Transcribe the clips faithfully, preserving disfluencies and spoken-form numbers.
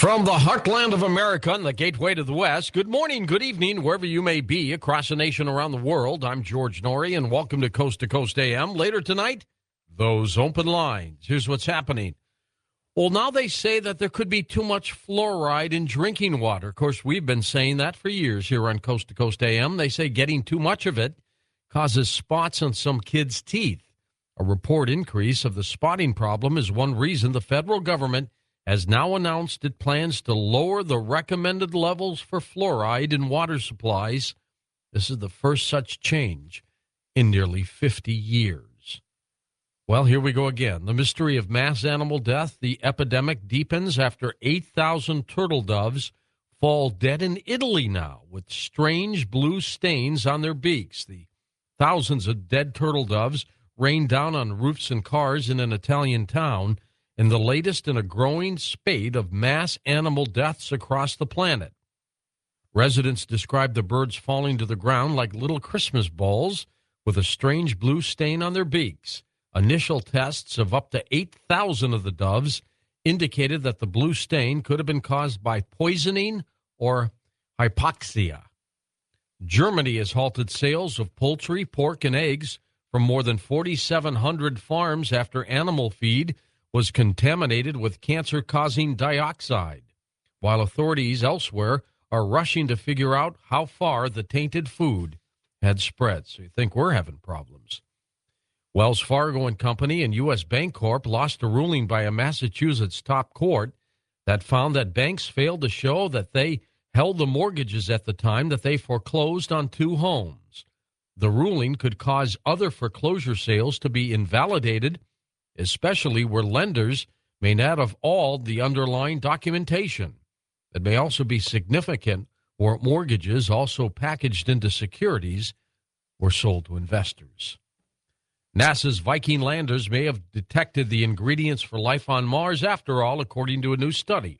From the heartland of America and the gateway to the West, good morning, good evening, wherever you may be across the nation, around the world. I'm George Norrie, and welcome to Coast to Coast A M. Later tonight, those open lines. Here's what's happening. Well, now they say that there could be too much fluoride in drinking water. Of course, we've been saying that for years here on Coast to Coast A M. They say getting too much of it causes spots on some kids' teeth. A report increase of the spotting problem is one reason the federal government has now announced it plans to lower the recommended levels for fluoride in water supplies. This is the first such change in nearly fifty years. Well, here we go again. The mystery of mass animal death. The epidemic deepens after eight thousand turtle doves fall dead in Italy now with strange blue stains on their beaks. The thousands of dead turtle doves rain down on roofs and cars in an Italian town, and the latest in a growing spate of mass animal deaths across the planet. Residents describe the birds falling to the ground like little Christmas balls with a strange blue stain on their beaks. Initial tests of up to eight thousand of the doves indicated that the blue stain could have been caused by poisoning or hypoxia. Germany has halted sales of poultry, pork, and eggs from more than forty-seven hundred farms after animal feed was contaminated with cancer-causing dioxide, while authorities elsewhere are rushing to figure out how far the tainted food had spread. So you think we're having problems. Wells Fargo and Company and U S. Bancorp lost a ruling by a Massachusetts top court that found that banks failed to show that they held the mortgages at the time that they foreclosed on two homes. The ruling could cause other foreclosure sales to be invalidated, especially where lenders may not have all the underlying documentation. It may also be significant where mortgages, also packaged into securities, were sold to investors. NASA's Viking landers may have detected the ingredients for life on Mars after all, according to a new study.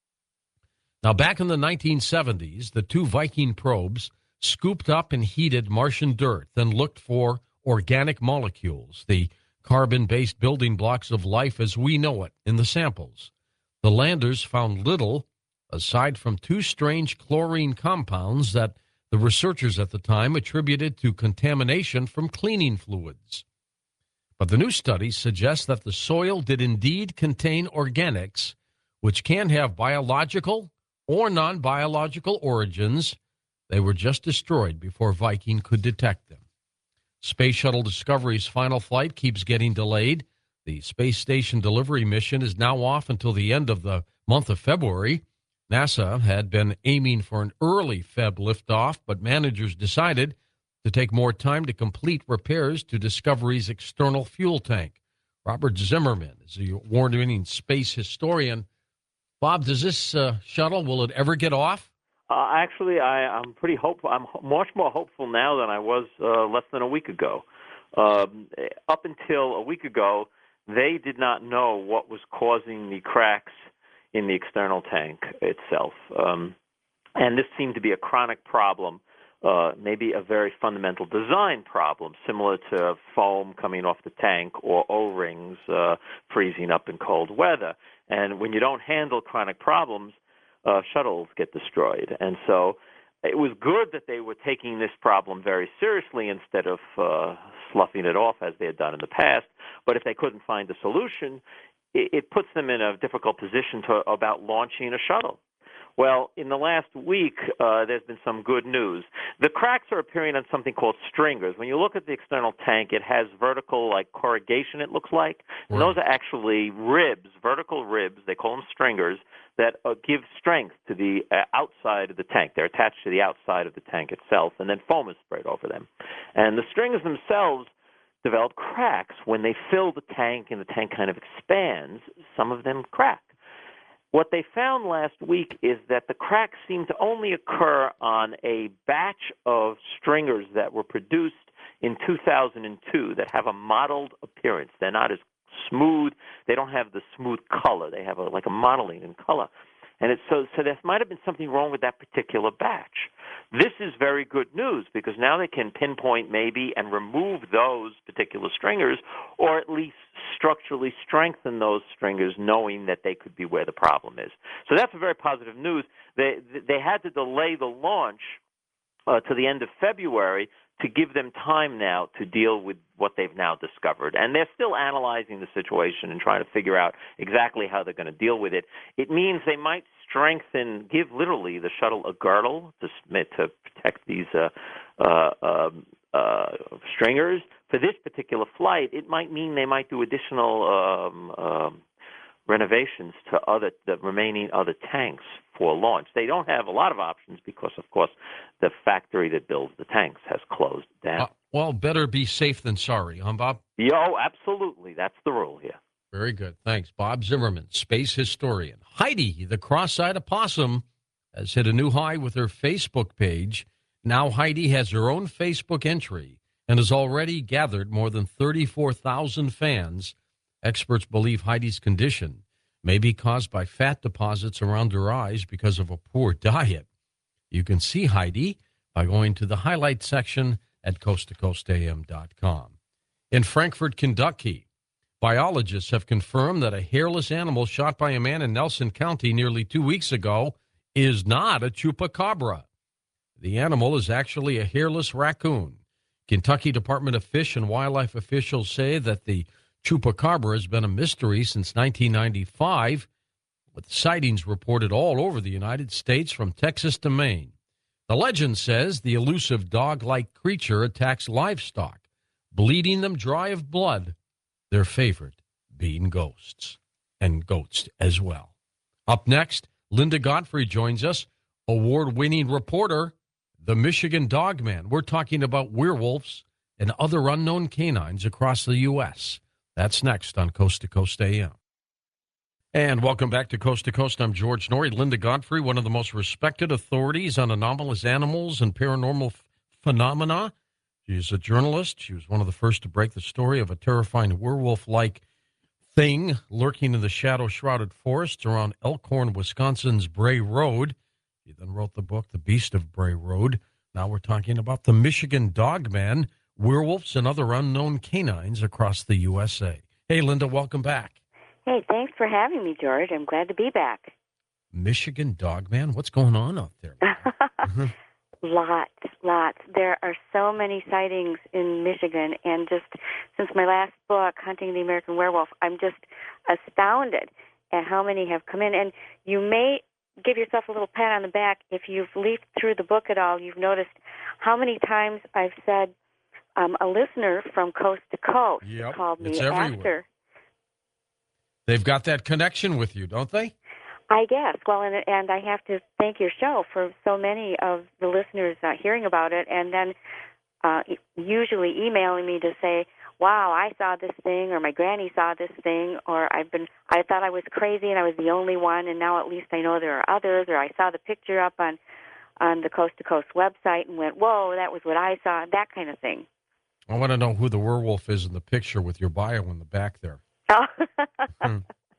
Now, back in the nineteen seventies, the two Viking probes scooped up and heated Martian dirt, then looked for organic molecules, the carbon-based building blocks of life as we know it, in the samples. The landers found little aside from two strange chlorine compounds that the researchers at the time attributed to contamination from cleaning fluids. But the new study suggests that the soil did indeed contain organics, which can have biological or non-biological origins. They were just destroyed before Viking could detect them. Space Shuttle Discovery's final flight keeps getting delayed. The space station delivery mission is now off until the end of the month of February. NASA had been aiming for an early Feb liftoff, but managers decided to take more time to complete repairs to Discovery's external fuel tank. Robert Zimmerman is a award-winning space historian. Bob, does this uh, shuttle, will it ever get off? Uh, actually, I, I'm pretty hopeful. I'm much more hopeful now than I was uh, less than a week ago. Um, up until a week ago, they did not know what was causing the cracks in the external tank itself. Um, and this seemed to be a chronic problem, uh, maybe a very fundamental design problem, similar to foam coming off the tank or O-rings uh, freezing up in cold weather. And when you don't handle chronic problems, Uh, shuttles get destroyed. And so it was good that they were taking this problem very seriously instead of uh, sloughing it off as they had done in the past. But if they couldn't find a solution, it, it puts them in a difficult position to, about launching a shuttle. Well, in the last week, uh, there's been some good news. The cracks are appearing on something called stringers. When you look at the external tank, it has vertical, like, corrugation, it looks like. And Right. those are actually ribs, vertical ribs, they call them stringers, that uh, give strength to the uh, outside of the tank. They're attached to the outside of the tank itself, and then foam is sprayed over them. And the stringers themselves develop cracks. When they fill the tank and the tank kind of expands, some of them crack. What they found last week is that the cracks seem to only occur on a batch of stringers that were produced in two thousand two that have a mottled appearance. They're not as smooth. They don't have the smooth color. They have a, like a mottling in color. And it's so so there might have been something wrong with that particular batch. This is very good news because now they can pinpoint maybe and remove those particular stringers, or at least structurally strengthen those stringers, knowing that they could be where the problem is. So that's a very positive news. They they had to delay the launch uh, to the end of February to give them time now to deal with what they've now discovered. And they're still analyzing the situation and trying to figure out exactly how they're going to deal with it. It means they might strengthen, give literally the shuttle a girdle to, to protect these uh, uh, um, uh, stringers. For this particular flight, it might mean they might do additional um, um, renovations to other the remaining other tanks for launch. They don't have a lot of options because, of course, the factory that builds the tanks has closed down. Uh, well, better be safe than sorry, huh, Bob? Yo, absolutely. That's the rule here. Very good. Thanks. Bob Zimmerman, space historian. Heidi, the cross-eyed opossum, has hit a new high with her Facebook page. Now Heidi has her own Facebook entry and has already gathered more than thirty-four thousand fans. Experts believe Heidi's condition may be caused by fat deposits around her eyes because of a poor diet. You can see Heidi by going to the highlight section at coast to coast a m dot com. In Frankfort, Kentucky, biologists have confirmed that a hairless animal shot by a man in Nelson County nearly two weeks ago is not a chupacabra. The animal is actually a hairless raccoon. Kentucky Department of Fish and Wildlife officials say that the chupacabra has been a mystery since nineteen ninety-five, with sightings reported all over the United States from Texas to Maine. The legend says the elusive dog-like creature attacks livestock, bleeding them dry of blood, their favorite being ghosts, and goats as well. Up next, Linda Godfrey joins us, award-winning reporter, the Michigan Dog Man. We're talking about werewolves and other unknown canines across the U S That's next on Coast to Coast A M. And welcome back to Coast to Coast. I'm George Norrie. Linda Godfrey, one of the most respected authorities on anomalous animals and paranormal f- phenomena. She's a journalist. She was one of the first to break the story of a terrifying werewolf-like thing lurking in the shadow-shrouded forests around Elkhorn, Wisconsin's Bray Road. She then wrote the book, The Beast of Bray Road. Now we're talking about the Michigan Dog Man, werewolves and other unknown canines across the U S A. Hey, Linda, welcome back. Hey, thanks for having me, George. I'm glad to be back. Michigan Dog Man? What's going on out there? Lots, lots. There are so many sightings in Michigan, and just since my last book, Hunting the American Werewolf, I'm just astounded at how many have come in. And you may give yourself a little pat on the back if you've leafed through the book at all. You've noticed how many times I've said um, a listener from coast to coast yep, called me it's everywhere. after. They've got that connection with you, don't they? I guess. Well, and, and I have to thank your show for so many of the listeners uh, hearing about it and then uh, usually emailing me to say, wow, I saw this thing, or my granny saw this thing, or I've been, I thought I was crazy and I was the only one, and now at least I know there are others, or I saw the picture up on, on the Coast to Coast website and went, whoa, that was what I saw, that kind of thing. I want to know who the werewolf is in the picture with your bio in the back there. Oh. hmm.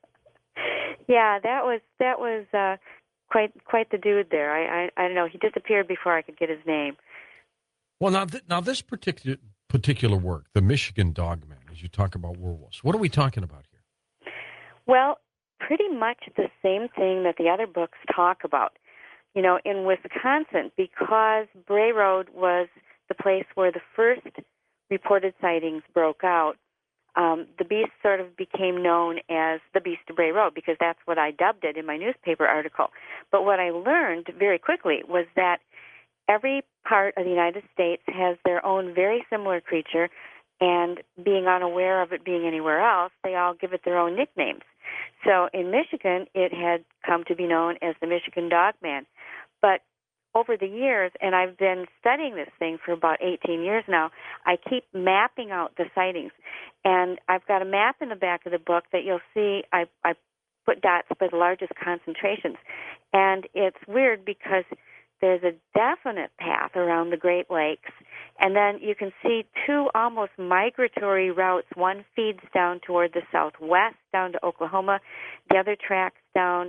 Yeah, that was that was uh, quite quite the dude there. I, I I don't know. He disappeared before I could get his name. Well, now th- now this particular particular work, the Michigan Dog Man, as you talk about werewolves, what are we talking about here? Well, pretty much the same thing that the other books talk about. You know, in Wisconsin, because Bray Road was the place where the first reported sightings broke out. Um, the beast sort of became known as the Beast of Bray Road because that's what I dubbed it in my newspaper article. But what I learned very quickly was that every part of the United States has their own very similar creature, and being unaware of it being anywhere else, they all give it their own nicknames. So in Michigan, it had come to be known as the Michigan Dog Man. But over the years, and I've been studying this thing for about eighteen years now, I keep mapping out the sightings. And I've got a map in the back of the book that you'll see I, I put dots by the largest concentrations. And it's weird because there's a definite path around the Great Lakes, and then you can see two almost migratory routes. One feeds down toward the southwest, down to Oklahoma. The other tracks down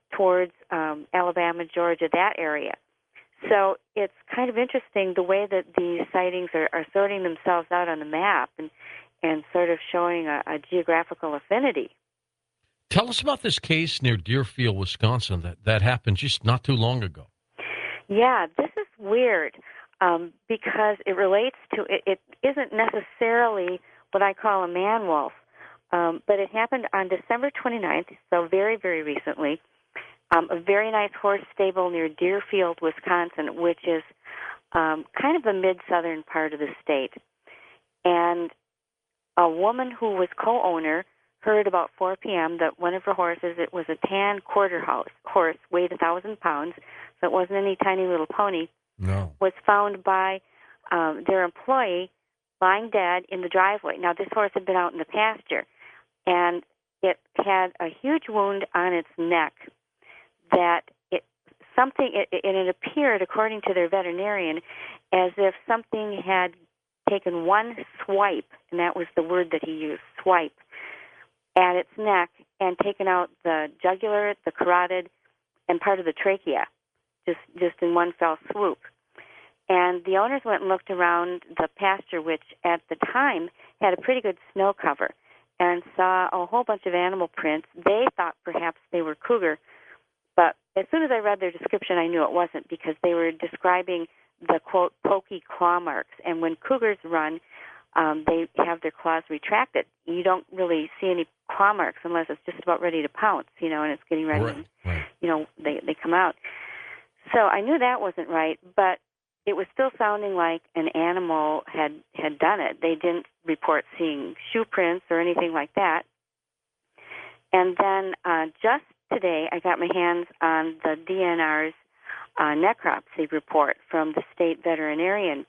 towards um, Alabama, Georgia, that area. So it's kind of interesting the way that these sightings are, are sorting themselves out on the map and, and sort of showing a, a geographical affinity. Tell us about this case near Deerfield, Wisconsin, that, that happened just not too long ago. Yeah, this is weird um, because it relates to, it, it isn't necessarily what I call a man wolf, um, but it happened on December twenty-ninth, so very, very recently. Um, a very nice horse stable near Deerfield, Wisconsin, which is um, kind of the mid-southern part of the state. And a woman who was co-owner heard about four p.m. that one of her horses, it was a tan quarter horse, horse weighed one thousand pounds, so it wasn't any tiny little pony, no. was found by um, their employee lying dead in the driveway. Now, this horse had been out in the pasture, and it had a huge wound on its neck that it something it, it, it appeared, according to their veterinarian, as if something had taken one swipe, and that was the word that he used, swipe, at its neck and taken out the jugular, the carotid, and part of the trachea, just just in one fell swoop. And the owners went and looked around the pasture, which at the time had a pretty good snow cover, and saw a whole bunch of animal prints. They thought perhaps they were cougar, but as soon as I read their description, I knew it wasn't, because they were describing the, quote, pokey claw marks. And when cougars run, um, they have their claws retracted. You don't really see any claw marks unless it's just about ready to pounce, you know, and it's getting ready. Right, and, right. You know, they, they come out. So I knew that wasn't right, but it was still sounding like an animal had, had done it. They didn't report seeing shoe prints or anything like that. And then uh, just today, I got my hands on the D N R's uh, necropsy report from the state veterinarian.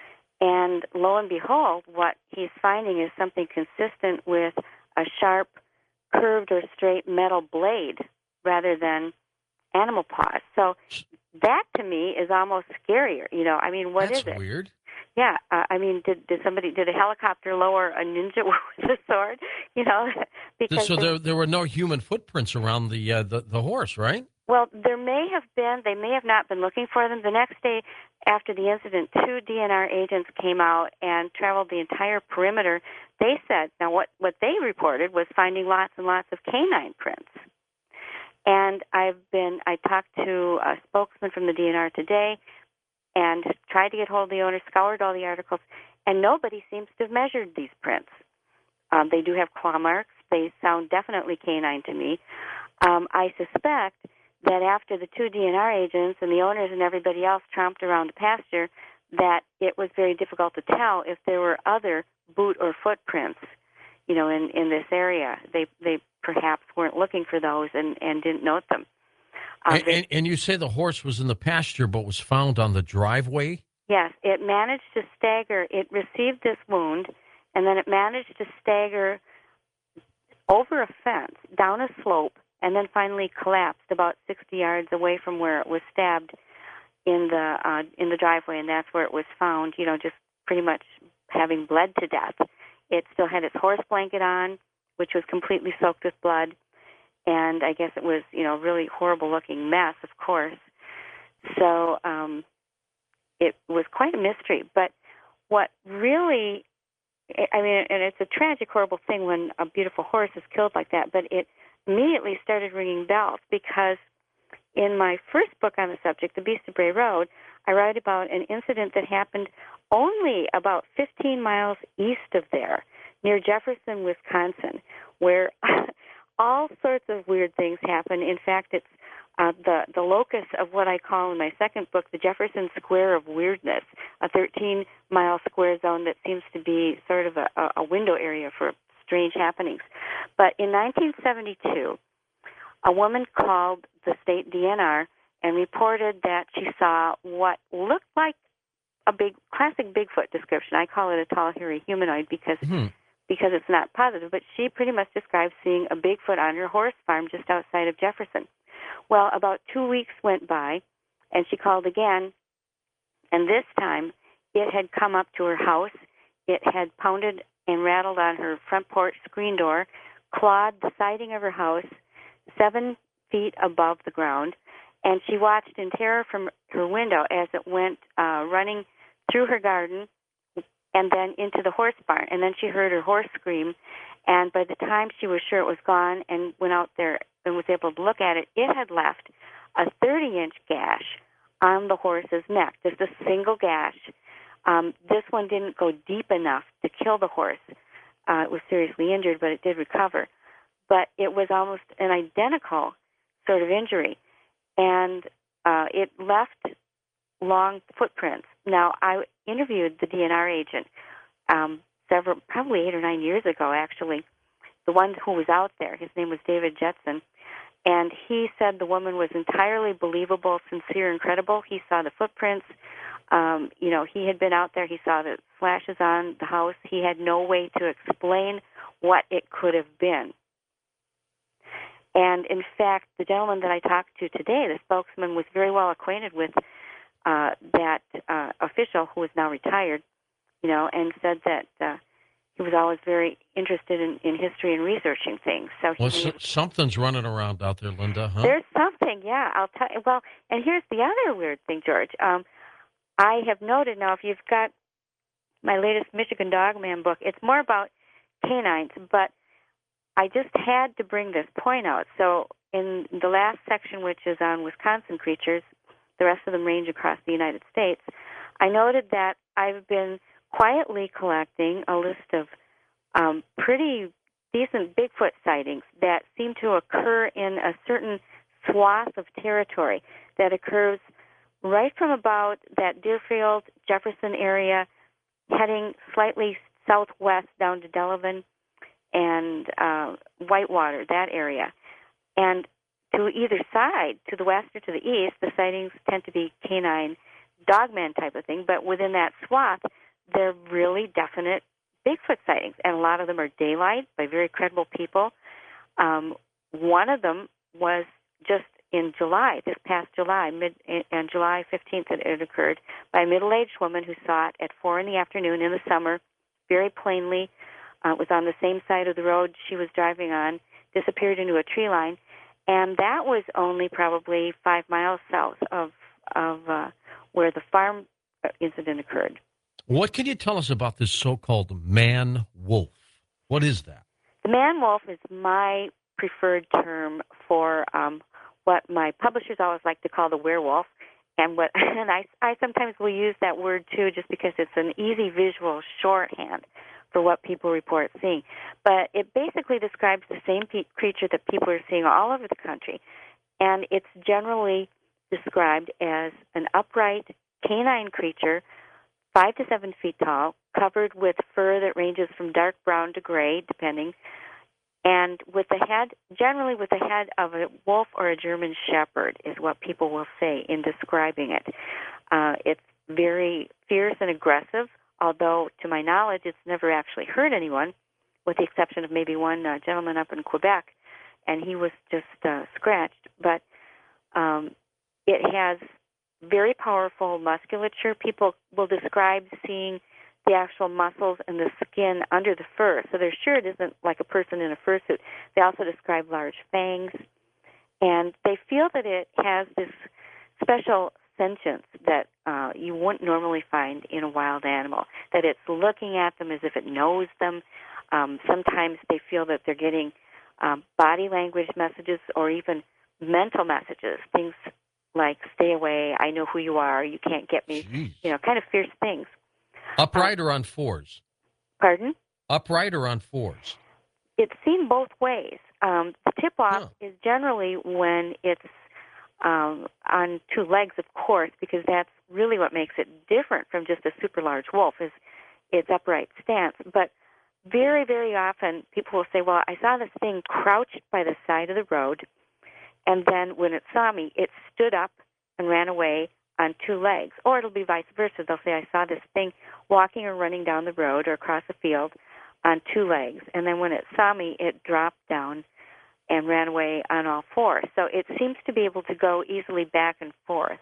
And lo and behold, what he's finding is something consistent with a sharp, curved or straight metal blade rather than animal paws. So that, to me, is almost scarier. You know, I mean, what That's is it? weird. Yeah, uh, I mean, did did somebody did a helicopter lower a ninja with a sword? You know, because So there, there there were no human footprints around the uh, the, the horse, right? well, there may have been. They may have not been looking for them. The next day after the incident, two D N R agents came out and traveled the entire perimeter. They said, now what what they reported was finding lots and lots of canine prints. And I've been I talked to a spokesman from the D N R today, and tried to get hold of the owner, scoured all the articles, and nobody seems to have measured these prints. Um, they do have claw marks. They sound definitely canine to me. Um, I suspect that after the two D N R agents and the owners and everybody else tromped around the pasture, that it was very difficult to tell if there were other boot or footprints, you know, in, in this area. They they perhaps weren't looking for those and, and didn't note them. Um, And, and, and you say the horse was in the pasture but was found on the driveway? Yes, it managed to stagger. It received this wound, and then it managed to stagger over a fence, down a slope, and then finally collapsed about sixty yards away from where it was stabbed in the uh, in the driveway, and that's where it was found, you know, just pretty much having bled to death. It still had its horse blanket on, which was completely soaked with blood. And I guess it was, you know, a really horrible-looking mess, of course. So um, it was quite a mystery. But what really, I mean, and it's a tragic, horrible thing when a beautiful horse is killed like that, but it immediately started ringing bells, because in my first book on the subject, The Beast of Bray Road, I write about an incident that happened only about fifteen miles east of there, near Jefferson, Wisconsin, where all sorts of weird things happen. In fact, it's uh, the, the locus of what I call in my second book, the Jefferson Square of Weirdness, a thirteen-mile square zone that seems to be sort of a, a window area for strange happenings. But in nineteen seventy-two, a woman called the state D N R and reported that she saw what looked like a big, classic Bigfoot description. I call it a tall, hairy humanoid because Mm-hmm. because it's not positive, but she pretty much described seeing a Bigfoot on her horse farm just outside of Jefferson. Well, about two weeks went by, and she called again, and this time it had come up to her house. It had pounded and rattled on her front porch screen door, clawed the siding of her house seven feet above the ground, and she watched in terror from her window as it went uh, running through her garden and then into the horse barn. And then she heard her horse scream, and by the time she was sure it was gone and went out there and was able to look at it, it had left a thirty-inch gash on the horse's neck, just a single gash. Um, this one didn't go deep enough to kill the horse. Uh, it was seriously injured, but it did recover. But it was almost an identical sort of injury, and uh, it left long footprints. Now, I interviewed the D N R agent um, several, probably eight or nine years ago, actually, the one who was out there. His name was David Jetson, and he said the woman was entirely believable, sincere, and credible. He saw the footprints. Um, you know, he had been out there. He saw the slashes on the house. He had no way to explain what it could have been. And, in fact, the gentleman that I talked to today, the spokesman, was very well acquainted with uh, that uh, official who is now retired, you know, and said that uh, he was always very interested in, in history and researching things. So he Well, so, something's running around out there, Linda, huh? There's something, yeah. I'll tell you. Well, and here's the other weird thing, George. Um, I have noted now, if you've got my latest Michigan Dogman book, it's more about canines, but I just had to bring this point out. So in the last section, which is on Wisconsin creatures, the rest of them range across the United States, I noted that I've been quietly collecting a list of um, pretty decent Bigfoot sightings that seem to occur in a certain swath of territory that occurs right from about that Deerfield, Jefferson area, heading slightly southwest down to Delavan and uh, Whitewater, that area. And to either side, to the west or to the east, the sightings tend to be canine, dogman type of thing, but within that swath, they're really definite Bigfoot sightings, and a lot of them are daylight by very credible people. Um, one of them was just in July, this past July, mid on July fifteenth, it, it occurred by a middle-aged woman who saw it at four in the afternoon in the summer, very plainly. Uh, it was on the same side of the road she was driving on, disappeared into a tree line, and that was only probably five miles south of of uh, where the farm incident occurred. What can you tell us about this so-called man-wolf? What is that? The man-wolf is my preferred term for um, what my publishers always like to call the werewolf, and what and I, I sometimes will use that word too, just because it's an easy visual shorthand for what people report seeing. But it basically describes the same pe- creature that people are seeing all over the country, and it's generally described as an upright canine creature, five to seven feet tall, covered with fur that ranges from dark brown to gray, depending, and with the head, generally with the head of a wolf or a German shepherd, is what people will say in describing it. Uh, it's very fierce and aggressive, although, to my knowledge, it's never actually hurt anyone, with the exception of maybe one uh, gentleman up in Quebec, and he was just uh, scratched. But um, it has very powerful musculature. People will describe seeing the actual muscles and the skin under the fur, so they're sure it isn't like a person in a fursuit. They also describe large fangs, and they feel that it has this special sentience that uh, you wouldn't normally find in a wild animal, that it's looking at them as if it knows them. Um, sometimes they feel that they're getting um, body language messages or even mental messages, things like, stay away, I know who you are, you can't get me, Jeez. you know, kind of fierce things. Upright uh, or on fours? Pardon? Upright or on fours? It's seen both ways. Um, the tip-off huh. is generally when it's um, on two legs, of course, because that's really what makes it different from just a super large wolf, is its upright stance. But very, very often people will say, well, I saw this thing crouched by the side of the road, and then when it saw me, it stood up and ran away on two legs. Or it'll be vice versa. They'll say, I saw this thing walking or running down the road or across a field on two legs. And then when it saw me, it dropped down and ran away on all fours. So it seems to be able to go easily back and forth.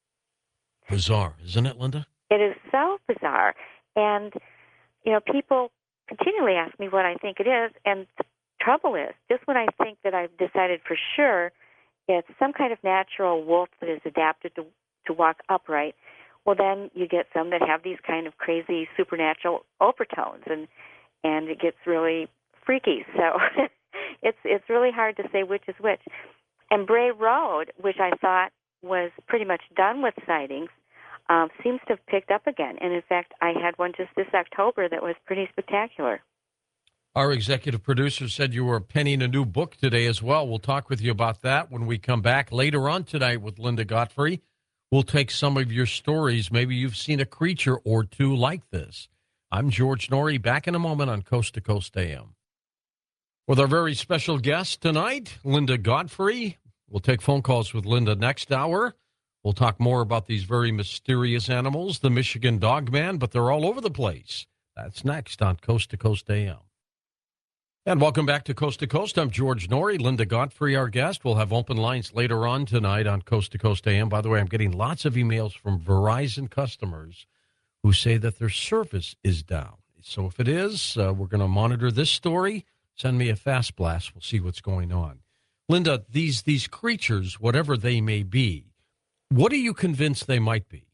Bizarre, isn't it, Linda? It is so bizarre. And, you know, people continually ask me what I think it is. And the trouble is, just when I think that I've decided for sure it's some kind of natural wolf that is adapted to to walk upright, well, then you get some that have these kind of crazy supernatural overtones, and and it gets really freaky. So it's it's really hard to say which is which. And Bray Road, which I thought was pretty much done with sightings, um, seems to have picked up again. And in fact, I had one just this October that was pretty spectacular. Our executive producer said you were penning a new book today as well. We'll talk with you about that when we come back later on tonight with Linda Godfrey. We'll take some of your stories. Maybe you've seen a creature or two like this. I'm George Noory, back in a moment on Coast to Coast A M. With our very special guest tonight, Linda Godfrey. We'll take phone calls with Linda next hour. We'll talk more about these very mysterious animals, the Michigan Dogman, but they're all over the place. That's next on Coast to Coast A M. And welcome back to Coast to Coast. I'm George Noory. Linda Godfrey, our guest. We'll have open lines later on tonight on Coast to Coast A M. By the way, I'm getting lots of emails from Verizon customers who say that their service is down. So if it is, uh, we're going to monitor this story. Send me a fast blast. We'll see what's going on. Linda, these these creatures, whatever they may be, what are you convinced they might be?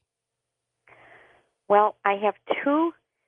Well, I have two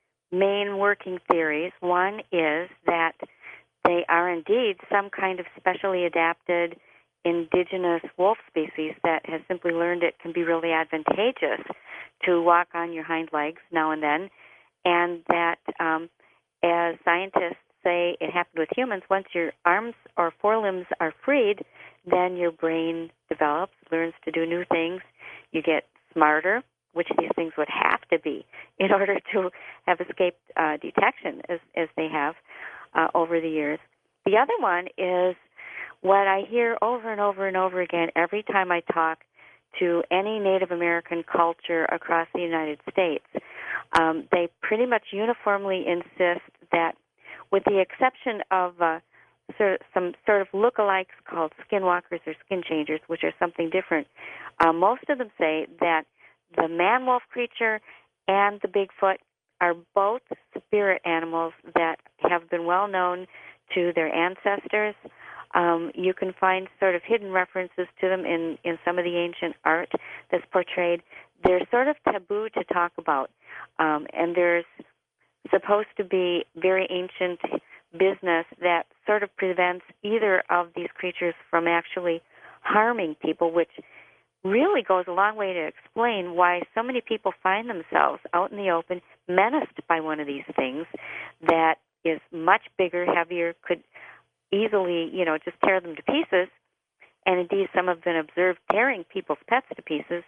main working theories. One is that they are indeed some kind of specially adapted indigenous wolf species that has simply learned it can be really advantageous to walk on your hind legs now and then, and that um, as scientists say it happened with humans, once your arms or forelimbs are freed, then your brain develops, learns to do new things. You get smarter, which these things would have to be in order to have escaped uh, detection as, as they have uh, over the years. The other one is what I hear over and over and over again every time I talk to any Native American culture across the United States. Um, they pretty much uniformly insist that, with the exception of uh, sort of some sort of lookalikes called skinwalkers or skin changers, which are something different, uh, most of them say that the man-wolf creature and the Bigfoot are both spirit animals that have been well known to their ancestors. Um, you can find sort of hidden references to them in, in some of the ancient art that's portrayed. They're sort of taboo to talk about, um, and there's supposed to be very ancient business that sort of prevents either of these creatures from actually harming people, which really goes a long way to explain why so many people find themselves out in the open menaced by one of these things that is much bigger, heavier, could easily, you know, just tear them to pieces. And indeed, some have been observed tearing people's pets to pieces.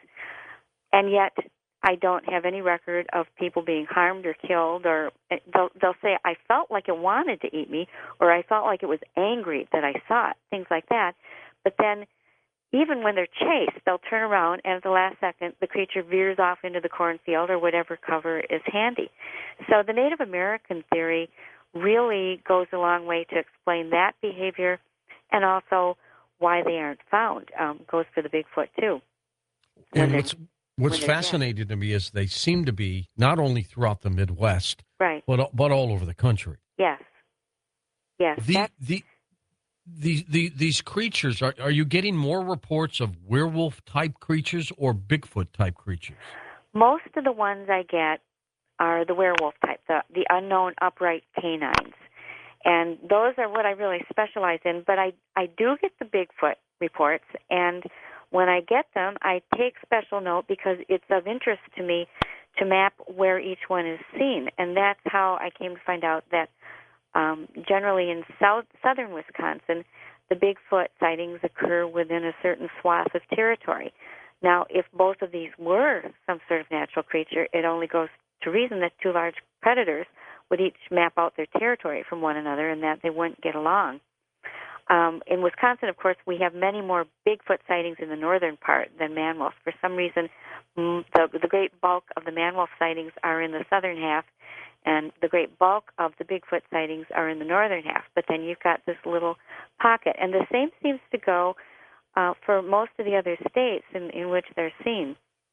And yet, I don't have any record of people being harmed or killed, or they'll, they'll say, I felt like it wanted to eat me, or I felt like it was angry that I saw it, things like that. But then, even when they're chased, they'll turn around, and at the last second, the creature veers off into the cornfield or whatever cover is handy. So the Native American theory really goes a long way to explain that behavior, and also why they aren't found. Um, goes for the Bigfoot, too. And what's, what's fascinating dead. to me is they seem to be not only throughout the Midwest, right, but, but all over the country. Yes. Yes. The, the, the, the, these creatures, are, are you getting more reports of werewolf-type creatures or Bigfoot-type creatures? Most of the ones I get are the werewolf type, the, the unknown upright canines. And those are what I really specialize in. But I, I do get the Bigfoot reports, and when I get them, I take special note because it's of interest to me to map where each one is seen. And that's how I came to find out that um, generally in south, southern Wisconsin, the Bigfoot sightings occur within a certain swath of territory. Now, if both of these were some sort of natural creature, it only goes to reason that two large predators would each map out their territory from one another and that they wouldn't get along. Um, in Wisconsin, of course, we have many more Bigfoot sightings in the northern part than man-wolf. For some reason, the, the great bulk of the man-wolf sightings are in the southern half, and the great bulk of the Bigfoot sightings are in the northern half. But then you've got this little pocket. And the same seems to go uh, for most of the other states in, in which they're seen.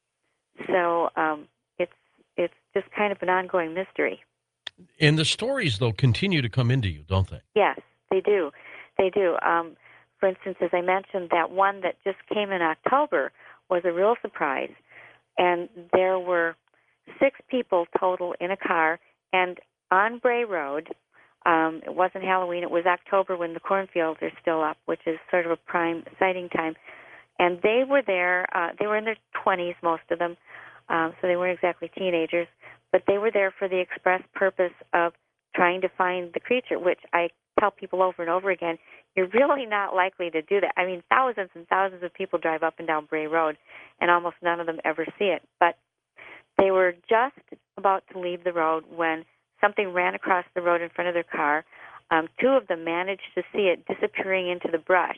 So um, it's it's just kind of an ongoing mystery. And the stories, though, continue to come into you, don't they? Yes, they do. They do. Um, for instance, as I mentioned, that one that just came in October was a real surprise. And there were six people total in a car, and on Bray Road, um, it wasn't Halloween, it was October when the cornfields are still up, which is sort of a prime sighting time. And they were there, uh, they were in their twenties, most of them, um, so they weren't exactly teenagers, but they were there for the express purpose of trying to find the creature, which I tell people over and over again, you're really not likely to do that. I mean, thousands and thousands of people drive up and down Bray Road, and almost none of them ever see it. But they were just about to leave the road when something ran across the road in front of their car. Um, two of them managed to see it disappearing into the brush,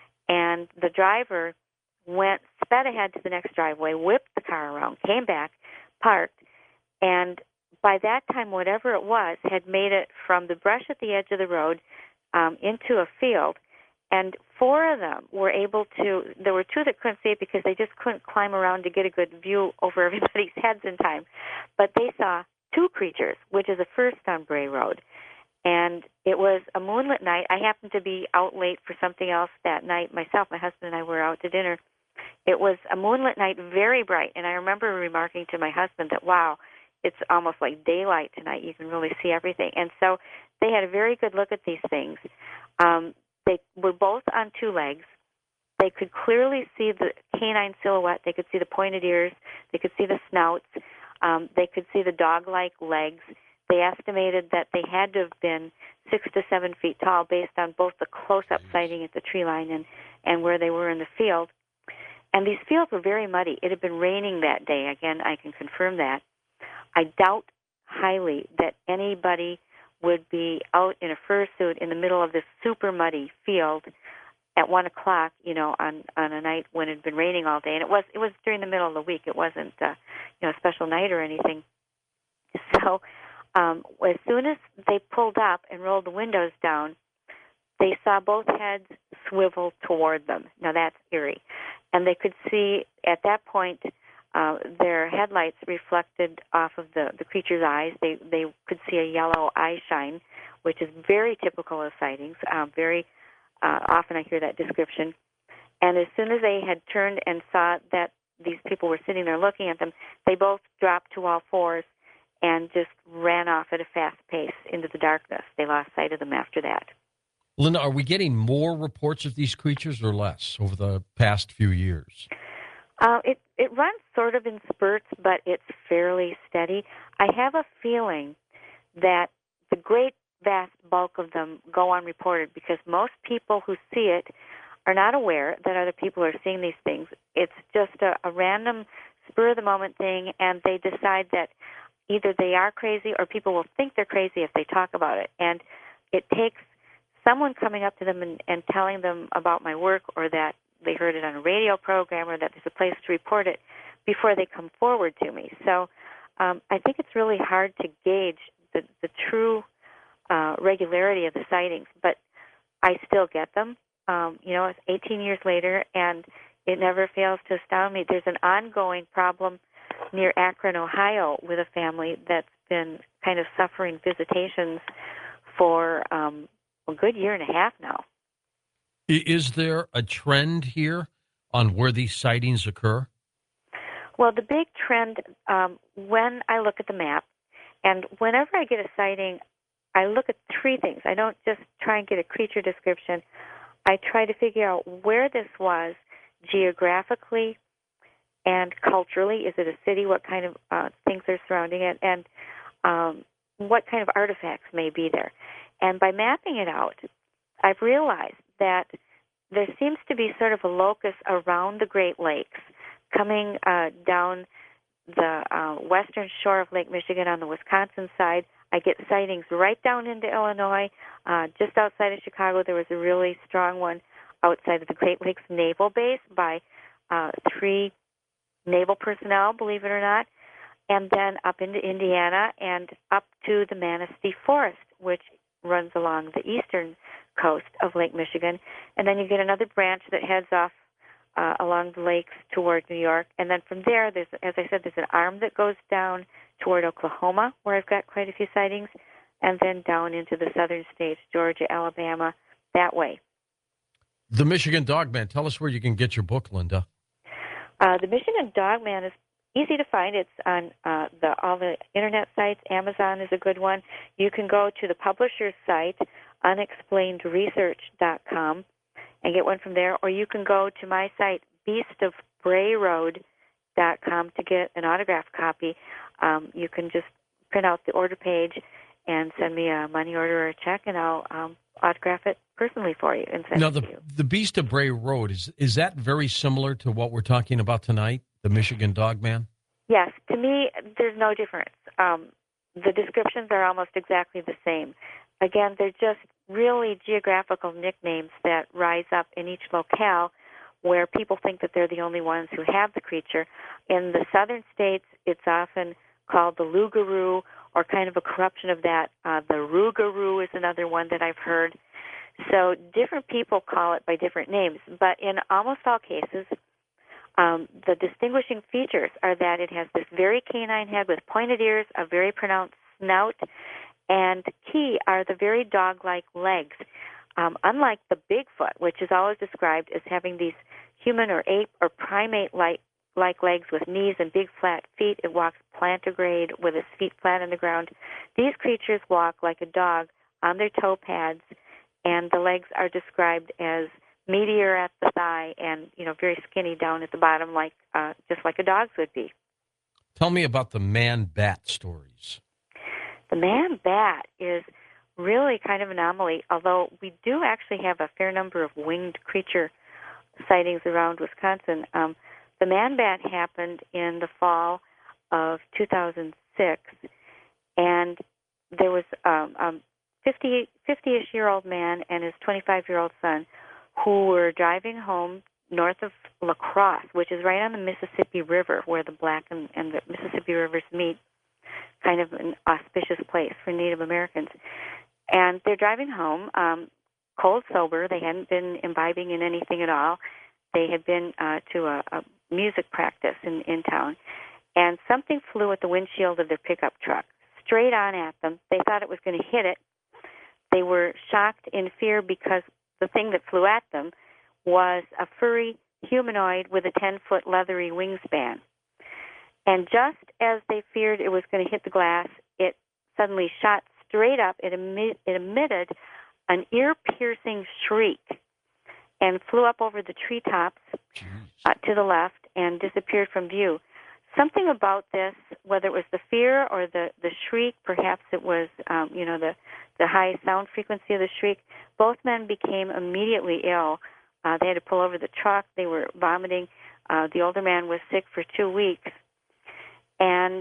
and the driver went, sped ahead to the next driveway, whipped the car around, came back, parked, and by that time, whatever it was had made it from the brush at the edge of the road um, into a field, and four of them were able to, there were two that couldn't see it because they just couldn't climb around to get a good view over everybody's heads in time, but they saw two creatures, which is a first on Bray Road. And it was a moonlit night. I happened to be out late for something else that night myself. My husband and I were out to dinner. It was a moonlit night, very bright, and I remember remarking to my husband that, wow, it's almost like daylight tonight. You can really see everything. And so they had a very good look at these things. Um, they were both on two legs. They could clearly see the canine silhouette. They could see the pointed ears. They could see the snouts. Um, they could see the dog-like legs. They estimated that they had to have been six to seven feet tall based on both the close-up sighting at the tree line and, and where they were in the field. And these fields were very muddy. It had been raining that day. Again, I can confirm that. I doubt highly that anybody would be out in a fursuit in the middle of this super muddy field at one o'clock, you know, on on a night when it had been raining all day. And it was it was during the middle of the week. It wasn't, uh, you know, a special night or anything. So um, as soon as they pulled up and rolled the windows down, they saw both heads swivel toward them. Now that's eerie, and they could see at that point. Uh, their headlights reflected off of the, the creature's eyes. They they could see a yellow eye shine, which is very typical of sightings. Uh, very uh, often I hear that description. And as soon as they had turned and saw that these people were sitting there looking at them, they both dropped to all fours and just ran off at a fast pace into the darkness. They lost sight of them after that. Linda, are we getting more reports of these creatures or less over the past few years? Uh, it it runs sort of in spurts, but it's fairly steady. I have a feeling that the great vast bulk of them go unreported because most people who see it are not aware that other people are seeing these things. It's just a, a random spur-of-the-moment thing, and they decide that either they are crazy or people will think they're crazy if they talk about it. And it takes someone coming up to them and, and telling them about my work or that they heard it on a radio program or that there's a place to report it before they come forward to me. So um, I think it's really hard to gauge the, the true uh, regularity of the sightings, but I still get them. Um, you know, it's eighteen years later, and it never fails to astound me. There's an ongoing problem near Akron, Ohio, with a family that's been kind of suffering visitations for um, a good year and a half now. Is there a trend here on where these sightings occur? Well, the big trend, um, when I look at the map, and whenever I get a sighting, I look at three things. I don't just try and get a creature description. I try to figure out where this was geographically and culturally. Is it a city? What kind of uh, things are surrounding it? And um, what kind of artifacts may be there? And by mapping it out, I've realized that there seems to be sort of a locus around the Great Lakes, coming uh, down the uh, western shore of Lake Michigan on the Wisconsin side. I get sightings right down into Illinois. Uh, just outside of Chicago, there was a really strong one outside of the Great Lakes Naval Base by uh, three naval personnel, believe it or not, and then up into Indiana and up to the Manistee Forest, which runs along the eastern coast of Lake Michigan. And then you get another branch that heads off uh, along the lakes toward New York. And then from there, there's, as I said, there's an arm that goes down toward Oklahoma, where I've got quite a few sightings, and then down into the southern states, Georgia, Alabama, that way. The Michigan Dogman. Tell us where you can get your book, Linda. Uh, the Michigan Dogman is easy to find. It's on uh, the all the internet sites. Amazon is a good one. You can go to the publisher's site, unexplained research dot com, and get one from there. Or you can go to my site, beast of bray road dot com, to get an autographed copy. Um, you can just print out the order page and send me a money order or a check, and I'll um, autograph it personally for you and send Now, it the to you. the Beast of Bray Road, is is that very similar to what we're talking about tonight, the Michigan Dogman? Yes, to me, there's no difference. Um, the descriptions are almost exactly the same. Again, they're just really geographical nicknames that rise up in each locale where people think that they're the only ones who have the creature. In the southern states, it's often called the Lugaroo, or kind of a corruption of that. Uh, the Rougarou is another one that I've heard. So different people call it by different names, but in almost all cases, um, the distinguishing features are that it has this very canine head with pointed ears, a very pronounced snout, and key are the very dog-like legs. Um, unlike the Bigfoot, which is always described as having these human or ape or primate-like like legs with knees and big flat feet, it walks plantigrade with its feet flat on the ground. These creatures walk like a dog on their toe pads, and the legs are described as meatier at the thigh and, you know, very skinny down at the bottom, like uh, just like a dog's would be. Tell me about the man-bat stories. The man-bat is really kind of an anomaly, although we do actually have a fair number of winged creature sightings around Wisconsin. Um, the man-bat happened in the fall of two thousand six, and there was um, a fifty, fifty-ish-year-old man and his twenty-five-year-old son who were driving home north of La Crosse, which is right on the Mississippi River, where the Black and, and the Mississippi Rivers meet, kind of an auspicious place for Native Americans. And they're driving home, um, cold sober. They hadn't been imbibing in anything at all. They had been uh, to a, a music practice in, in town, and something flew at the windshield of their pickup truck, straight on at them. They thought it was going to hit it. They were shocked in fear because the thing that flew at them was a furry humanoid with a ten-foot leathery wingspan. And just as they feared it was going to hit the glass, it suddenly shot straight up. It, emit, it emitted an ear-piercing shriek and flew up over the treetops uh, to the left and disappeared from view. Something about this, whether it was the fear or the, the shriek, perhaps it was, um, you know, the, the high sound frequency of the shriek, both men became immediately ill. Uh, they had to pull over the truck. They were vomiting. Uh, the older man was sick for two weeks. And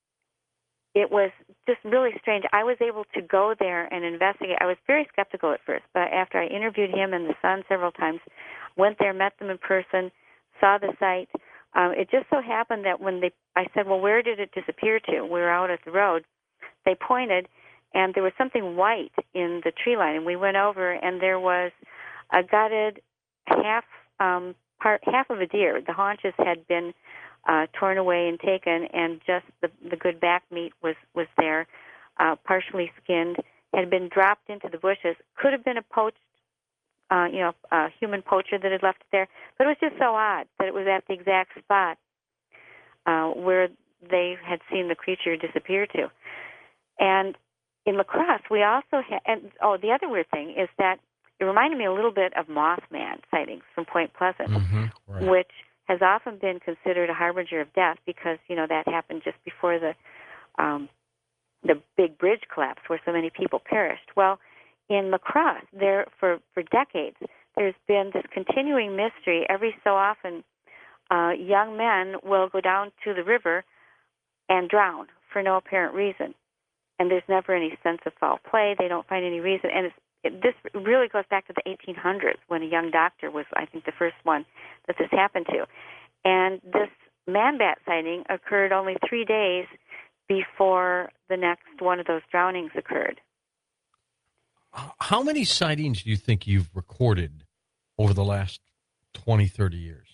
it was just really strange. I was able to go there and investigate. I was very skeptical at first, but after I interviewed him and the son several times, went there, met them in person, saw the site. Um, it just so happened that when they, I said, well, where did it disappear to? We were out at the road. They pointed, and there was something white in the tree line, and we went over, and there was a gutted half um, part, half of a deer. The haunches had been uh, torn away and taken, and just the, the good back meat was was there, uh, partially skinned, had been dropped into the bushes. Could have been a poached, uh, you know, a human poacher that had left it there, but it was just so odd that it was at the exact spot uh, where they had seen the creature disappear to. And in La Crosse, we also had, and oh, the other weird thing is that it reminded me a little bit of Mothman sightings from Point Pleasant, Mm-hmm, right. which has often been considered a harbinger of death because, you know, that happened just before the um, the big bridge collapse where so many people perished. Well, in La Crosse, there for, for decades, there's been this continuing mystery. Every so often, uh, young men will go down to the river and drown for no apparent reason. And there's never any sense of foul play. They don't find any reason. And it's, it, this really goes back to the eighteen hundreds when a young doctor was, I think, the first one that this happened to. And this man-bat sighting occurred only three days before the next one of those drownings occurred. How many sightings do you think you've recorded over the last twenty, thirty years?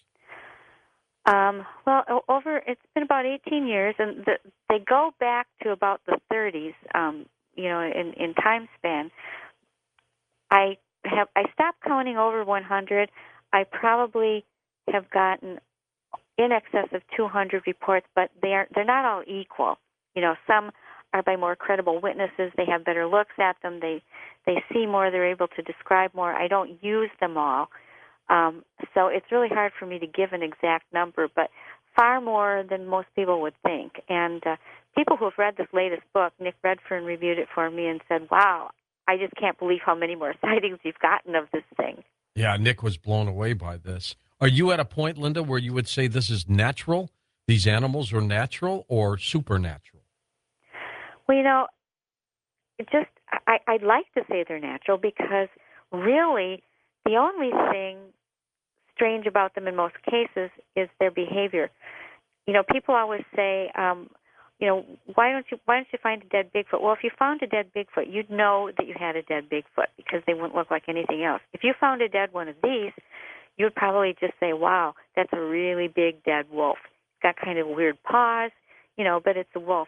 Um, well, over it's been about eighteen years, and the, they go back to about the thirties. Um, you know, in, in time span. I have I stopped counting over one hundred. I probably have gotten in excess of two hundred reports, but they are they're not all equal. You know, some are by more credible witnesses. They have better looks at them. They they see more. They're able to describe more. I don't use them all, um, so it's really hard for me to give an exact number, but far more than most people would think. And uh, people who have read this latest book, Nick Redfern reviewed it for me and said, "Wow, I just can't believe how many more sightings you've gotten of this thing." Yeah, Nick was blown away by this. Are you at a point, Linda, where you would say this is natural? These animals are natural or supernatural? Well, you know, it just I, I'd like to say they're natural because really the only thing strange about them in most cases is their behavior. You know, people always say, um, you know, why don't you why don't you find a dead Bigfoot? Well, if you found a dead Bigfoot, you'd know that you had a dead Bigfoot because they wouldn't look like anything else. If you found a dead one of these, you would probably just say, wow, that's a really big dead wolf. It's got kind of weird paws, you know, but it's a wolf.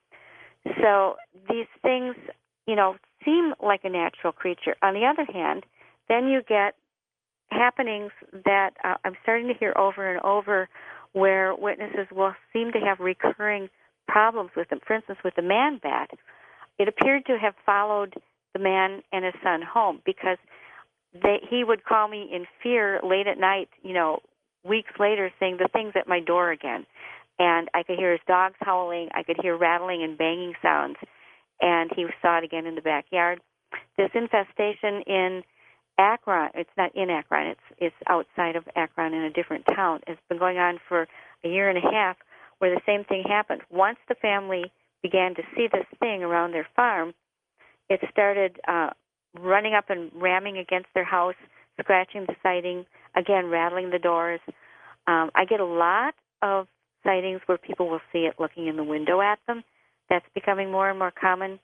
So these things, you know, seem like a natural creature. On the other hand, then you get happenings that uh, I'm starting to hear over and over where witnesses will seem to have recurring problems with them. For instance, with the man bat, it appeared to have followed the man and his son home because they, he would call me in fear late at night, you know, weeks later saying the thing's at my door again. And I could hear his dogs howling. I could hear rattling and banging sounds. And he saw it again in the backyard. This infestation in Akron, it's not in Akron, it's it's outside of Akron in a different town. It's been going on for a year and a half where the same thing happened. Once the family began to see this thing around their farm, it started uh, running up and ramming against their house, scratching the siding, again, rattling the doors. Um, I get a lot of sightings where people will see it looking in the window at them. That's becoming more and more common.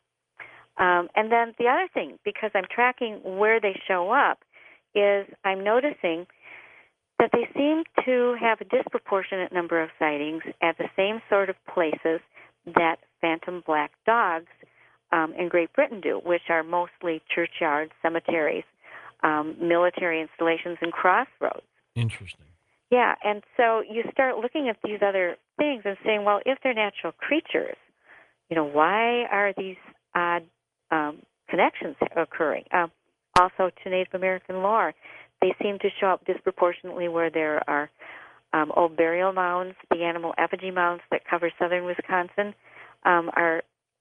Um, and then the other thing, because I'm tracking where they show up, is I'm noticing that they seem to have a disproportionate number of sightings at the same sort of places that phantom black dogs um, in Great Britain do, which are mostly churchyards, cemeteries, um, military installations, and crossroads. Interesting. Yeah, and so you start looking at these other things and saying, well, if they're natural creatures, you know, why are these odd um, connections occurring? Um, also, to Native American lore, they seem to show up disproportionately where there are um, old burial mounds. The animal effigy mounds that cover southern Wisconsin um, are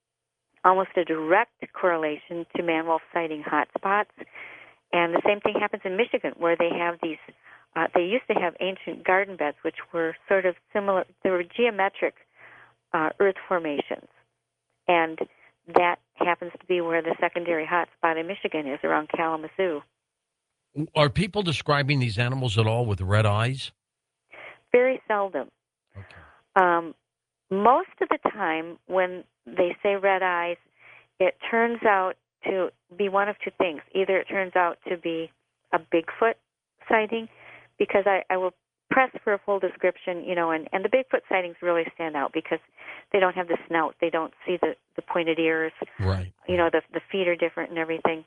almost a direct correlation to man-wolf sighting hotspots. And the same thing happens in Michigan, where they have these Uh, they used to have ancient garden beds, which were sort of similar. They were geometric uh, earth formations, and that happens to be where the secondary hotspot in Michigan is, around Kalamazoo. Are people describing these animals at all with red eyes? Very seldom. Okay. Um, most of the time, when they say red eyes, it turns out to be one of two things. Either it turns out to be a Bigfoot sighting, because I, I will press for a full description, you know, and, and the Bigfoot sightings really stand out because they don't have the snout, they don't see the, the pointed ears, right? You know, the the feet are different and everything.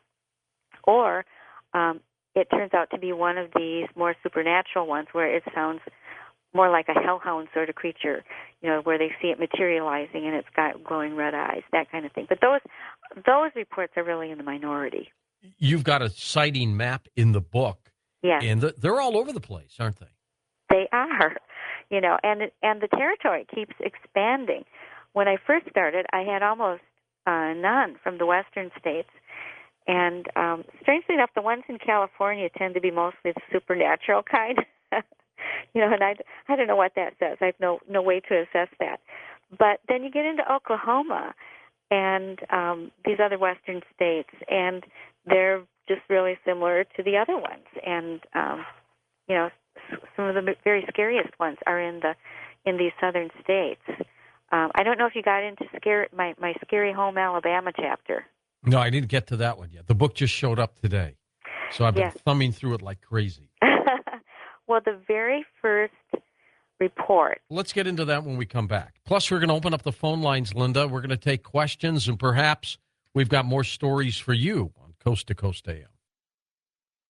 Or um, it turns out to be one of these more supernatural ones where it sounds more like a hellhound sort of creature, you know, where they see it materializing and it's got glowing red eyes, that kind of thing. But those those reports are really in the minority. You've got a sighting map in the book. Yeah. And the, they're all over the place, aren't they? They are, you know, and and the territory keeps expanding. When I first started, I had almost uh, none from the western states. And um, strangely enough, the ones in California tend to be mostly the supernatural kind. You know, and I, I don't know what that says. I have no, no way to assess that. But then you get into Oklahoma and um, these other western states, and they're just really similar to the other ones. And, um, you know, some of the very scariest ones are in the in these southern states. Um, I don't know if you got into scary, my, my Scary Home, Alabama chapter. No, I didn't get to that one yet. The book just showed up today. So I've been yes. thumbing through it like crazy. Well, the very first report. Let's get into that when we come back. Plus, we're going to open up the phone lines, Linda. We're going to take questions, and perhaps we've got more stories for you on Coast to Coast A M.